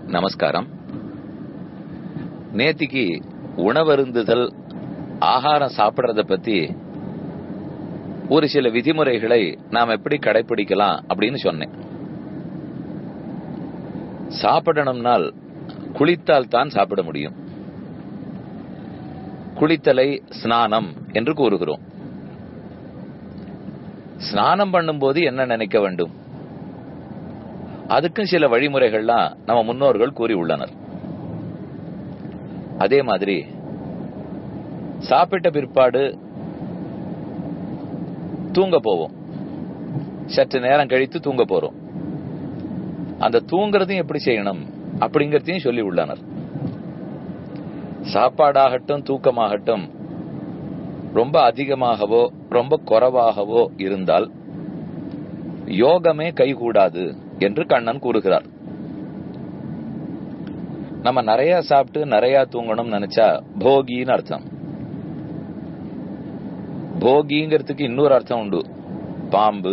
நமஸ்காரம். நேத்திக்கு உணவருந்துதல், ஆகாரம் சாப்பிடுறத பத்தி ஒரு சில விதிமுறைகளை நாம் எப்படி கடைபிடிக்கலாம் அப்படின்னு சொன்னேன். சாப்பிடணும்னால் குளித்தால் தான் சாப்பிட முடியும். குளித்தலை ஸ்நானம் என்று கூறுகிறோம். ஸ்நானம் பண்ணும்போது என்ன நினைக்க வேண்டும்? அதுக்கும் சில வழிமுறைகள்லாம் நம்ம முன்னோர்கள் கூறி உள்ளனர். அதே மாதிரி சாப்பிட்ட பிற்பாடு தூங்க போவோம். சற்று நேரம் கழித்து தூங்க போறோம். அந்த தூங்குறதையும் எப்படி செய்யணும் அப்படிங்கறதையும் சொல்லி உள்ளனர். சாப்பாடாகட்டும் தூக்கமாகட்டும் ரொம்ப அதிகமாகவோ ரொம்ப குறைவாகவோ இருந்தால் யோகமே கைகூடாது என்று கண்ணன் கூறுகிறார். நம்ம நிறைய சாப்பிட்டு நிறைய தூங்கணும் நினைச்சா போகின்னு அர்த்தம். போகிங்கிறதுக்கு இன்னொரு அர்த்தம் உண்டு, பாம்பு.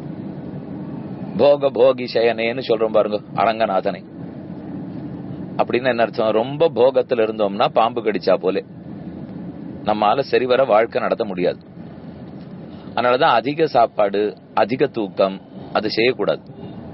போக போகி சயனேன்னு சொல்றோம் பாருங்க, அரங்கநாதனை. அப்படின்னு என்ன அர்த்தம்? ரொம்ப போகத்துல இருந்தோம்னா பாம்பு கடிச்சா போலே நம்மால சரிவர வாழ்க்கை நடத்த முடியாது. அதனாலதான் அதிக சாப்பாடு அதிக தூக்கம் அது செய்யக்கூடாது.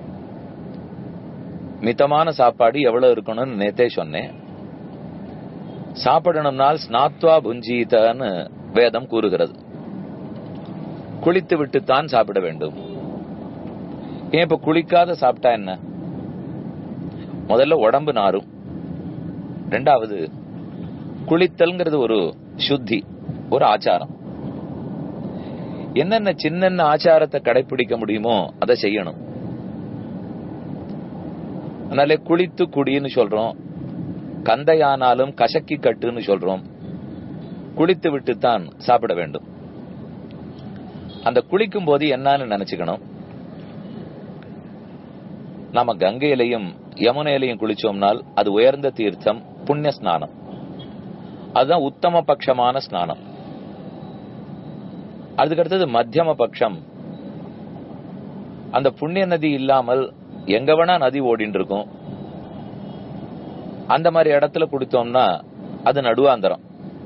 மிதமான சாப்பாடு எவ்வளவு இருக்கணும்னு நேத்தே சொன்னேன். சாப்பிடணும்னால் ஸ்நாத்வா புஞ்சீதன்னு வேதம் கூறுகிறது. குளித்து விட்டுத்தான் சாப்பிட வேண்டும். ஏன் இப்ப குளிக்காத சாப்பிட்டா என்ன? முதல்ல உடம்பு நாரும். ரெண்டாவது, குளித்தல்ங்கிறது ஒரு சுத்தி, ஒரு ஆச்சாரம். என்னென்ன சின்ன ஆச்சாரத்தை கடைபிடிக்க முடியுமோ அதை செய்யணும். அதனால குளித்து குடின்னு சொல்றோம், கந்தையானாலும் கசக்கி கட்டுன்னு சொல்றோம். குளித்து விட்டுத்தான் சாப்பிட வேண்டும். அந்த குளிக்கும் போது என்னன்னு நினைச்சுக்கணும், நாம கங்கையிலையும் யமுனையிலையும் குளிச்சோம்னால் அது உயர்ந்த தீர்த்தம், புண்ணிய ஸ்நானம். அதுதான் உத்தம பட்சமான ஸ்நானம். அதுக்கடுத்தது மத்தியம பட்சம். அந்த புண்ணிய நதி இல்லாமல் எங்க வேணா நதி ஓடிட்டு இருக்கும், அந்த மாதிரி இடத்துல குடித்தோம்னா அது நடுவாந்தரம்.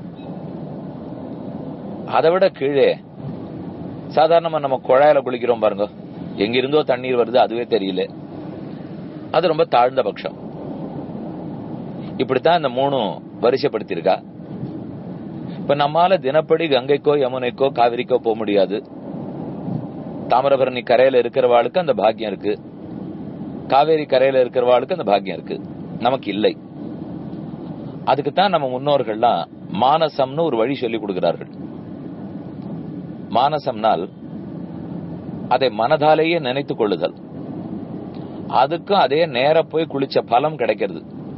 அதை விட கீழே சாதாரணமா நம்ம குழாயில குளிக்கிறோம் பாருங்க, எங்கிருந்தோ தண்ணீர் வருது அதுவே தெரியல, அது ரொம்ப தாழ்ந்த பட்சம். இப்படித்தான் இந்த மூணும் வரிசைப்படுத்திருக்கா. இப்ப நம்மால தினப்படி கங்கைக்கோ யமுனைக்கோ காவிரிக்கோ போக முடியாது. தாமிரபரணி கரையில இருக்கிறவாளுக்கு அந்த பாக்கியம் இருக்கு, காவேரி கரையில இருக்கிறவாளுக்கு அந்த பாக்கியம் இருக்கு, நமக்கு இல்லை. அதுக்குத்தான் நம்ம முன்னோர்கள்லாம் மானசம்னு ஒரு வழி சொல்லி கொடுக்கிறார்கள். மானசம்னால் அதை மனதாலேயே நினைத்துக் கொள்ளுதல். அதுக்கும் அதே நேர போய் குளிச்ச பலம் கிடைக்கிறது.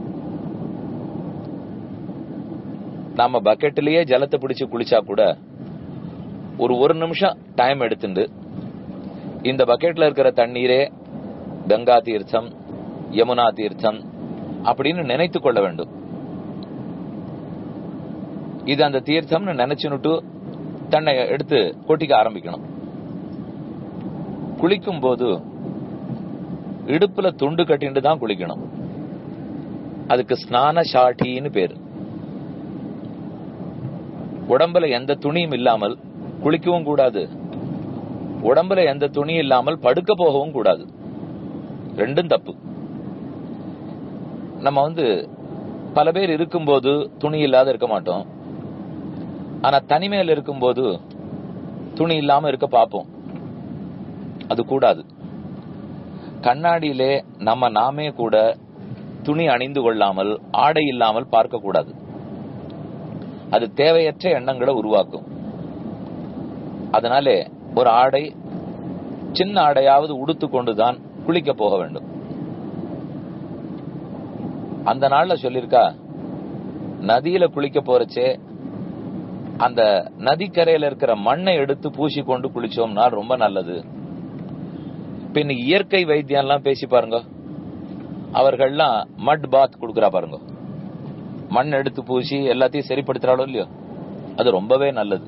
நாம பக்கெட்லயே ஜலத்தை பிடிச்சு குளிச்சா கூட ஒரு நிமிஷம் டைம் எடுத்துட்டு இந்த பக்கெட்ல இருக்கிற தண்ணீரே கங்கா தீர்த்தம், யமுனா தீர்த்தம் அப்படின்னு நினைத்து கொள்ள வேண்டும். இது அந்த தீர்த்தம்னு நினைச்சுனுட்டு தன்னை எடுத்து கொட்டிக்க ஆரம்பிக்கணும். குளிக்கும் போது இடுப்புல துண்டு கட்டிட்டு தான் குளிக்கணும். அதுக்கு ஸ்நான சாட்டின்னு பேரு. உடம்புல எந்த துணியும் இல்லாமல் குளிக்கவும் கூடாது, உடம்புல எந்த துணியும் இல்லாமல் படுக்க போகவும் கூடாது. ரெண்டும் தப்பு. நம்ம பல பேர் இருக்கும்போது துணி இல்லாத இருக்க மாட்டோம். ஆனா தனிமையில் இருக்கும்போது துணி இல்லாம இருக்க பார்ப்போம். அது கூடாது. கண்ணாடியிலே நாமே கூட துணி அணிந்து கொள்ளாமல் ஆடை இல்லாமல் பார்க்க கூடாது. அது தேவையற்ற எண்ணங்களை உருவாக்கும். அதனாலே ஒரு ஆடை, சின்ன ஆடையாவது உடுத்து கொண்டுதான் குளிக்க போக வேண்டும். அந்த நாள்ல சொல்லிருக்கா, நதியில குளிக்க போறச்சே அந்த நதிக்கரையில இருக்கிற மண்ணை எடுத்து பூசி கொண்டு குளிச்சோம்னா ரொம்ப நல்லது. பின் இயற்கை வைத்தியம் எல்லாம் பேசி பாருங்க, அவர்கள்லாம் மட் பாத் கொடுக்கறா பாருங்க, மண் எடுத்து பூசி எல்லாத்தையும் சரிப்படுத்துறாளோ இல்லையோ, அது ரொம்பவே நல்லது.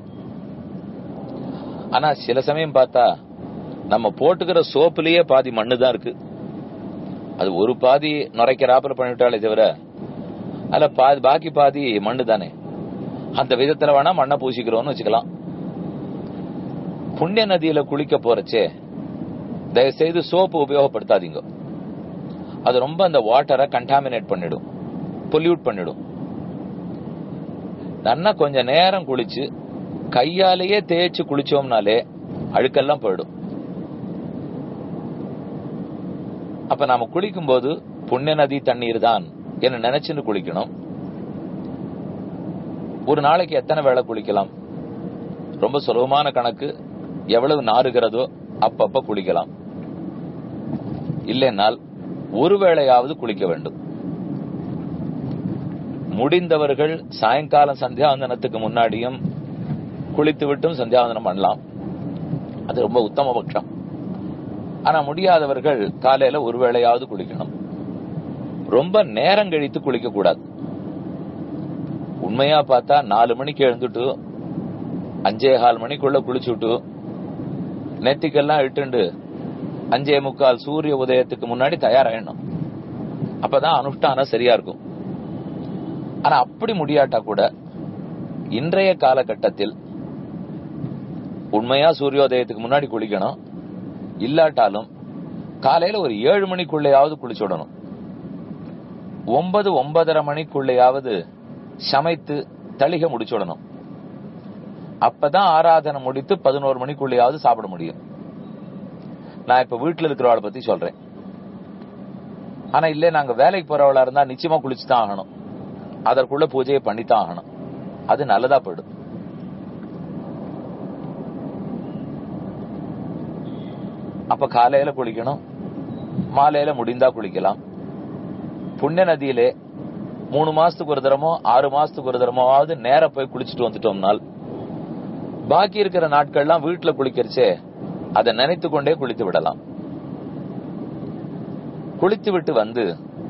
ஆனா சில சமயம் பார்த்தா நம்ம போட்டுக்கிற சோப்புலயே பாதி மண்ணு தான் இருக்கு. அது ஒரு பாதி நுரைக்கிறாப்புல பண்ணிவிட்டாலே தவிர அதுல பாக்கி பாதி மண்ணு தானே. அந்த விதத்துல வேணா மண்ணை பூசிக்கிறோம்னு வச்சுக்கலாம். புண்ணிய நதியில குளிக்க போறச்சே தயவுசெய்து சோப்பு உபயோகப்படுத்தாதீங்க. அது ரொம்ப அந்த வாட்டரை கண்டாமினேட் பண்ணிடும், பொல்யூட் பண்ணிடும். நல்லா கொஞ்ச நேரம் குளிச்சு கையாலேயே தேய்ச்சு குளிச்சோம்னாலே அழுக்கெல்லாம் போயிடும். அப்ப நாம குளிக்கும் போது புண்ணிய நதி தண்ணீர் தான் என்ன நினைச்சுன்னு குளிக்கணும். ஒரு நாளைக்கு எத்தனை வேளை குளிக்கலாம்? ரொம்ப சுலபமான கணக்கு, எவ்வளவு நாறுகிறதோ அப்பப்ப குளிக்கலாம். இல்லைனால் ஒரு வேளையாவது குளிக்க வேண்டும். முடிந்தவர்கள் சாயங்காலம் சந்தியாவந்தனத்துக்கு முன்னாடியும் குளித்து விட்டும் சந்தியாவந்தனம் பண்ணலாம். அது ரொம்ப உத்தம பட்சம். ஆனா முடியாதவர்கள் காலையில ஒரு வேளையாவது குளிக்கணும். ரொம்ப நேரம் கழித்து குளிக்க கூடாது. உண்மையா பார்த்தா 4 மணிக்கு எழுந்துட்டு 5:15 மணிக்குள்ள குளிச்சுட்டு நெத்திக்கெல்லாம் இட்டுண்டு 5:45 சூரிய உதயத்துக்கு முன்னாடி தயாராயிடணும். அப்பதான் அனுஷ்டானம் சரியா இருக்கும். ஆனா அப்படி முடியாட்டா கூட இன்றைய காலகட்டத்தில் உண்மையா சூரியோதயத்துக்கு முன்னாடி குளிக்கணும். இல்லாட்டாலும் காலையில ஒரு 7 மணிக்குள்ளையாவது குளிச்சுடணும். 9-9:30 மணிக்குள்ளையாவது சமைத்து தளிக முடிச்சுடணும். அப்பதான் ஆராதனை முடித்து 11 மணிக்குள்ளையாவது சாப்பிட முடியும். நான் இப்ப வீட்டுல இருக்கிறவளை பத்தி சொல்றேன். ஆனா இல்ல நாங்க வேலைக்கு போறவளா இருந்தா நிச்சயமா குளிச்சுதான் ஆகணும். அதற்குள்ள பூஜையை பண்ணித்தான் ஆகணும். அது நல்லதா போயிடும். அப்ப காலையில குளிக்கணும், மாலையில முடிந்தா குளிக்கலாம். புண்ணிய நதியிலே 3 மாசத்துக்கு ஒரு தரமோ 6 மாசத்துக்கு ஒரு தரமாவது நேர போய் குளிச்சுட்டு வந்துட்டோம்னால் பாக்கி இருக்கிற நாட்கள்லாம் வீட்டுல குளிக்கிறச்சே அதை நினைத்து கொண்டே குளித்து விடலாம். குளித்து விட்டு வந்து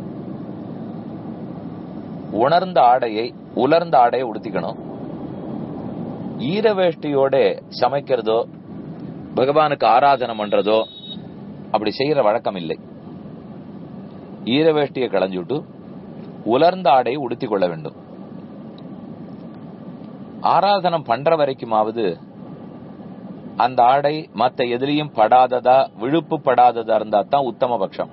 உலர்ந்த ஆடையை உடுத்திக்கணும். ஈரவேஷ்டியோட சமைக்கிறதோ பகவானுக்கு ஆராதனை பண்றதோ அப்படி செய்யற வழக்கம் இல்லை. ஈரவேஷ்டியை களைஞ்சுட்டு உலர்ந்த ஆடையை உடுத்திக் கொள்ள வேண்டும். ஆராதனம் பண்ற வரைக்குமாவது அந்த ஆடை மத்த எதிலையும் படாததா விழுப்பு படாததா இருந்தா தான் உத்தம பட்சம்.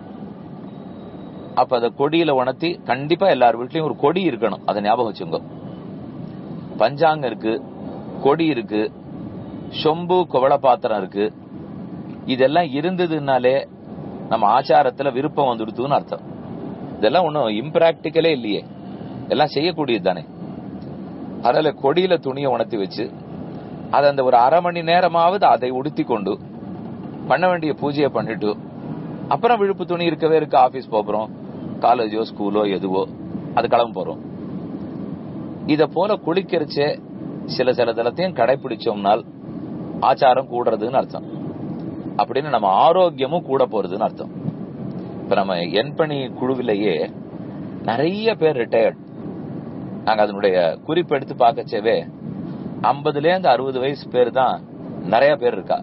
அப்ப அத கொடியில உணர்த்தி, கண்டிப்பா எல்லார் வீட்லயும் ஒரு கொடி இருக்கணும், அதை ஞாபகம் வச்சுங்க. பஞ்சாங்கம் இருக்கு, கொடி இருக்கு, சொம்பு குவள பாத்திரம் இருக்கு. இதெல்லாம் இருந்ததுனாலே நம்ம ஆச்சாரத்துல விருப்பம் வந்துடுதுன்னு அர்த்தம். இதெல்லாம் ஒன்னும் இம்பிராக்டிக்கலே இல்லையே, எல்லாம் செய்யக்கூடியது தானே. அதனால கொடியில துணியை உணர்த்தி வச்சு அதை அந்த ஒரு 1/2 மணி நேரமாவது அதை உடுத்தி கொண்டு பண்ண வேண்டிய பூஜையை பண்ணிட்டு அப்புறம் விழுப்பு துணி இருக்கவே இருக்கு. ஆபீஸ் போறோம், காலேஜோ ஸ்கூலோ எதுவோ அது கிளம்ப போறோம். இத போல குளிக்கிறச்சே சில தளத்தையும் கடைபிடிச்சோம்னால் ஆச்சாரம் கூடுறதுன்னு அர்த்தம். அப்படின்னு நம்ம ஆரோக்கியமும் கூட போறதுன்னு அர்த்தம். இப்ப நம்ம எண்பணி குழுவிலேயே நிறைய பேர் ரிட்டையர்ட். நாங்க அதனுடைய குறிப்பெடுத்து பார்க்கச்சேவே 50-60 வயசு பேர் தான் நிறைய பேர் இருக்கா.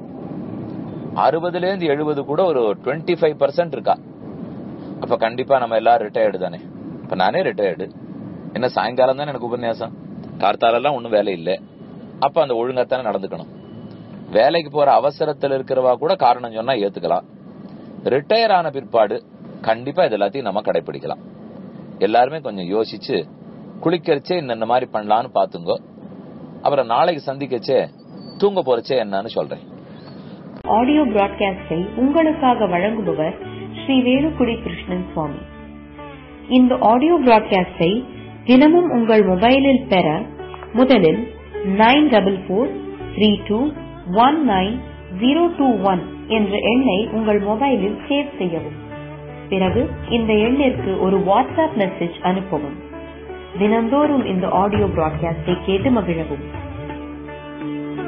60-70 கூட ஒரு 25% இருக்கா. அப்ப கண்டிப்பா நம்ம எல்லாரும் ரிட்டையர்டு தானே. இப்ப நானே ரிட்டையர்டு. என்ன சாயங்காலம் தானே எனக்கு உபன்யாசம், கார்த்தாலெல்லாம் ஒன்னும் வேலை இல்லை. அப்ப அந்த ஒழுங்காத்தானே நடந்துக்கணும். வேலைக்கு போற அவசரத்தில் இருக்கிறவா கூட காரணம் சொன்னா ஏத்துக்கலாம். ரிட்டையர் ஆன பிற்பாடு கண்டிப்பா இது எல்லாத்தையும் நம்ம கடைபிடிக்கலாம். எல்லாருமே கொஞ்சம் யோசிச்சு குளிக்கிறச்சே இந்த மாதிரி பண்ணலான்னு பாத்துங்க. அப்புறம் நாளைக்கு சந்திக்கச்சே தூங்க போறச்சே என்னன்னு சொல்றேன். ஆடியோ பிராட்காஸ்டை உங்களுக்காக வழங்குபவர் ஸ்ரீ வேலுக்குடி கிருஷ்ணன் சுவாமி. இந்த ஆடியோ பிராட்காஸ்டை தினமும் உங்கள் மொபைலில் பெற முதலில் 9443219021 என்ற எண்ணை உங்கள் மொபைலில் சேவ் செய்யவும். பிறகு இந்த எண்ணிற்கு ஒரு வாட்ஸ்அப் மெசேஜ் அனுப்பவும். தினந்தோறும் இந்த ஆடியோ பிராட்காஸ்டை கேட்டு மகிழவும்.